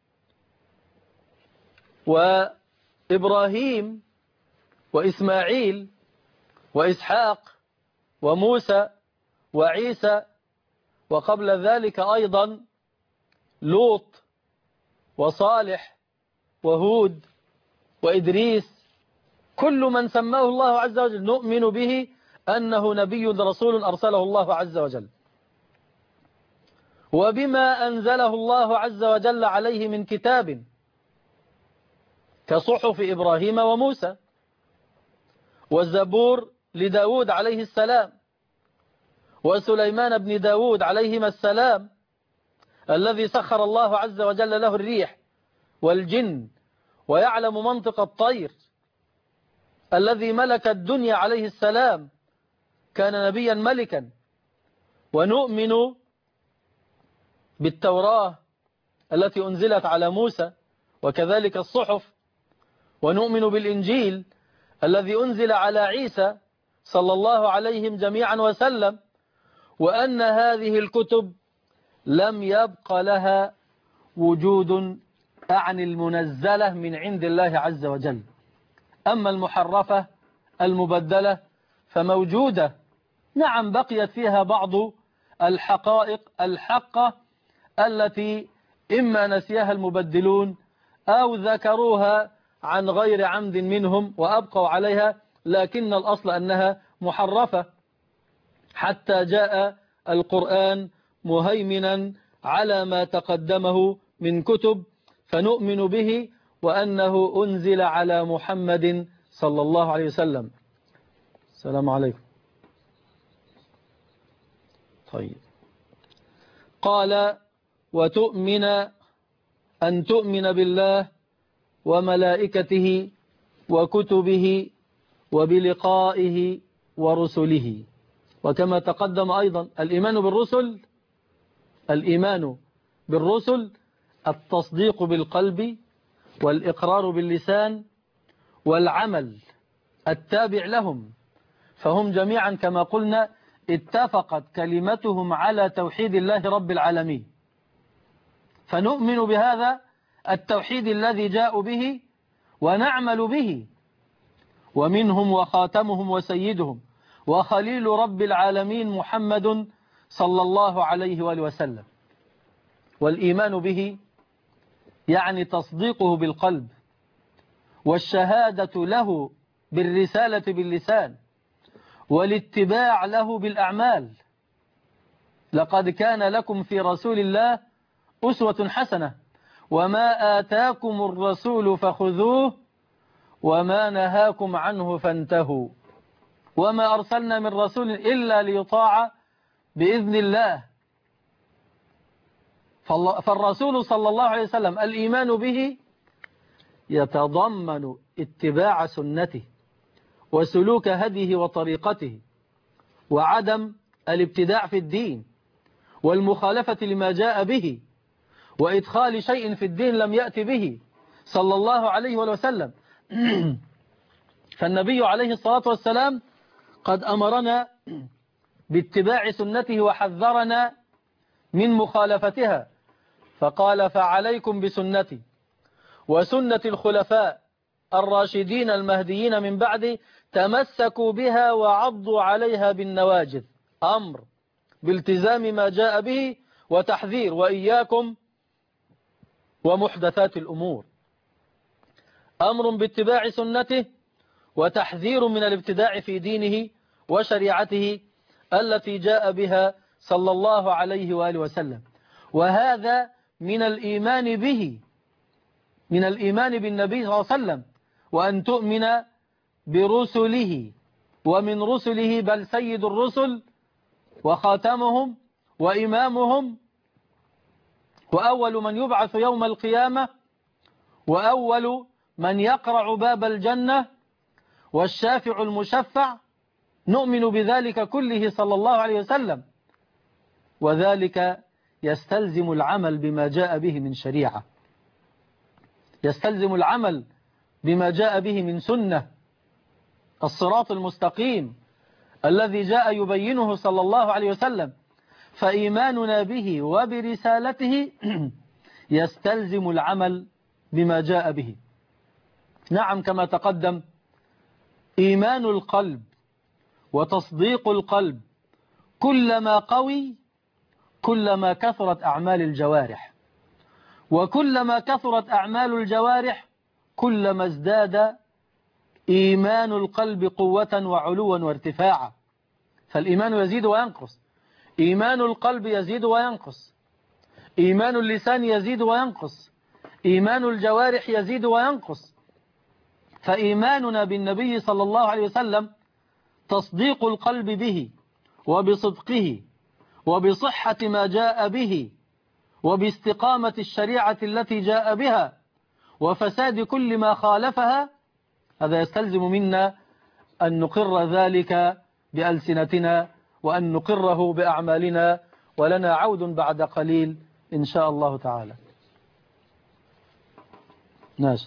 وإبراهيم وإسماعيل وإسحاق وموسى وعيسى، وقبل ذلك أيضا لوط وصالح وهود وإدريس. كل من سماه الله عز وجل نؤمن به أنه نبي رسول أرسله الله عز وجل، وبما أنزله الله عز وجل عليه من كتاب كصحف إبراهيم وموسى، والزبور لداود عليه السلام، وسليمان بن داود عليهما السلام الذي سخر الله عز وجل له الريح والجن ويعلم منطق الطير، الذي ملك الدنيا عليه السلام، كان نبيا ملكا. ونؤمن بالتوراة التي أنزلت على موسى وكذلك الصحف، ونؤمن بالإنجيل الذي أنزل على عيسى صلى الله عليهم جميعا وسلم، وأن هذه الكتب لم يبق لها وجود، أعني المنزلة من عند الله عز وجل. أما المحرفة المبدلة فموجودة، نعم بقيت فيها بعض الحقائق الحقة التي إما نسيها المبدلون أو ذكروها عن غير عمد منهم وأبقوا عليها، لكن الأصل أنها محرفة، حتى جاء القرآن مهيمنا على ما تقدمه من كتب، فنؤمن به وأنه أنزل على محمد صلى الله عليه وسلم. السلام عليكم. طيب، قال وتؤمن أن تؤمن بالله وملائكته وكتبه وبلقائه ورسله. وكما تقدم أيضا الإيمان بالرسل التصديق بالقلب والإقرار باللسان والعمل التابع لهم، فهم جميعا كما قلنا اتفقت كلمتهم على توحيد الله رب العالمين، فنؤمن بهذا التوحيد الذي جاءوا به ونعمل به. ومنهم وخاتمهم وسيدهم وخليل رب العالمين محمد صلى الله عليه وآله وسلم. والإيمان به يعني تصديقه بالقلب، والشهادة له بالرسالة باللسان، والاتباع له بالأعمال. لقد كان لكم في رسول الله أسوة حسنة، وما آتاكم الرسول فخذوه وما نهاكم عنه فانتهوا، وما أرسلنا من رسول إلا ليطاع بإذن الله. فالرسول صلى الله عليه وسلم الإيمان به يتضمن اتباع سنته وسلوك هديه وطريقته، وعدم الابتداع في الدين والمخالفة لما جاء به، وإدخال شيء في الدين لم يأتي به صلى الله عليه وسلم. فالنبي عليه الصلاة والسلام قد أمرنا باتباع سنته وحذرنا من مخالفتها، فقال فعليكم بسنتي وسنة الخلفاء الراشدين المهديين من بعد تمسكوا بها وعضوا عليها بالنواجذ. أمر بالتزام ما جاء به وتحذير وإياكم ومحدثات الأمور. أمر باتباع سنته وتحذير من الابتداع في دينه وشريعته التي جاء بها صلى الله عليه وآله وسلم. وهذا من الإيمان به، من الإيمان بالنبي صلى الله عليه وسلم، وأن تؤمن برسله، ومن رسله بل سيد الرسل وخاتمهم وإمامهم، وأول من يبعث يوم القيامة، وأول من يقرع باب الجنة، والشافع المشفع. نؤمن بذلك كله صلى الله عليه وسلم، وذلك يستلزم العمل بما جاء به من شريعة، يستلزم العمل بما جاء به من سنة، الصراط المستقيم الذي جاء يبينه صلى الله عليه وسلم. فإيماننا به وبرسالته يستلزم العمل بما جاء به. نعم، كما تقدم، إيمان القلب وتصديق القلب كلما قوي كلما كثرت أعمال الجوارح، وكلما كثرت أعمال الجوارح كلما ازداد إيمان القلب قوة وعلوا وارتفاعا. فالإيمان يزيد وينقص، إيمان القلب يزيد وينقص، إيمان اللسان يزيد وينقص، إيمان الجوارح يزيد وينقص. فإيماننا بالنبي صلى الله عليه وسلم تصديق القلب به وبصدقه وبصحة ما جاء به وباستقامة الشريعة التي جاء بها وفساد كل ما خالفها، هذا يستلزم منا أن نقر ذلك بألسنتنا وأن نقره بأعمالنا، ولنا عود بعد قليل إن شاء الله تعالى. ناشي.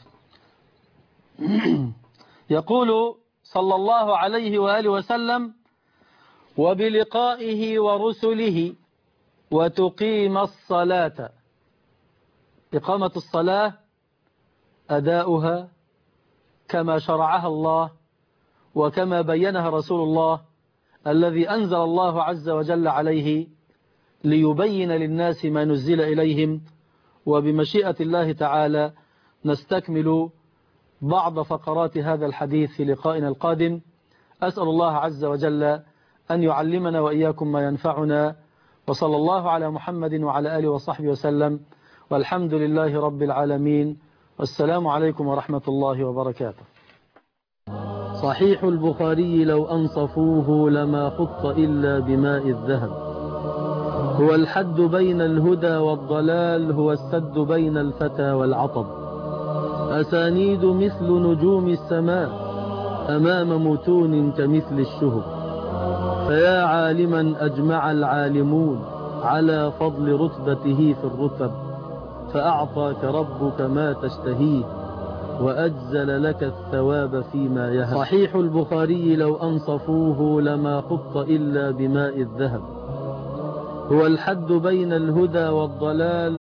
يقول صلى الله عليه وآله وسلم: وبلقائه ورسله وتقيم الصلاة. إقامة الصلاة أداؤها كما شرعها الله وكما بينها رسول الله الذي أنزل الله عز وجل عليه ليبين للناس ما نزل إليهم. وبمشيئة الله تعالى نستكمل بعض فقرات هذا الحديث في لقائنا القادم. أسأل الله عز وجل أن يعلمنا وإياكم ما ينفعنا، وصلى الله على محمد وعلى آله وصحبه وسلم، والحمد لله رب العالمين، والسلام عليكم ورحمة الله وبركاته. صحيح البخاري لو أنصفوه لما خط إلا بماء الذهب، هو الحد بين الهدى والضلال، هو السد بين الفتى والعطب، أسانيد مثل نجوم السماء أمام متون كمثل الشهب، فيا عالما أجمع العالمون على فضل رتبته في الرتب، فأعطاك ربك ما تشتهيه وأجزل لك الثواب فيما يهب. صحيح البخاري لو أنصفوه لما خط إلا بماء الذهب، هو الحد بين الهدى والضلال.